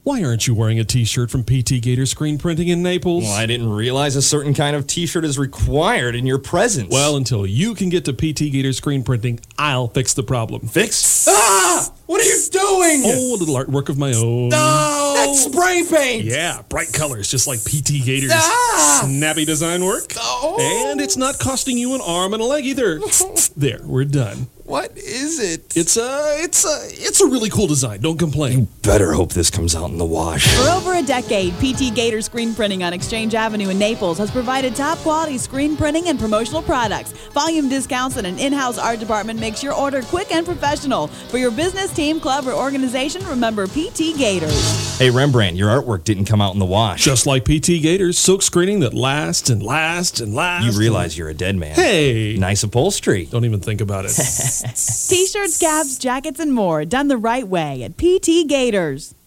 Why aren't you wearing a t-shirt from PT Gator Screen Printing in Naples? Well, I didn't realize a certain kind of t-shirt is required in your presence. Well, until you can get to PT Gator Screen Printing, I'll fix the problem. Fix? Ah! What are you doing? Oh, a little artwork of my own. No! That's spray paint! Yeah, bright colors, just like PT Gator's snappy design work. Oh. And it's not costing you an arm and a leg either. There, we're done. What is it? It's a really cool design. Don't complain. Better hope this comes out in the wash. For over a decade, PT Gator Screen Printing on Exchange Avenue in Naples has provided top-quality screen printing and promotional products. Volume discounts and an in-house art department makes your order quick and professional. For your business, team, club, or organization, remember PT Gators. Hey, Rembrandt, your artwork didn't come out in the wash. Just like PT Gator's silk screening that lasts and lasts and lasts. You realize you're a dead man. Hey! Nice upholstery. Don't even think about it. T-shirts, caps, jackets, and more done the right way at PT Gators.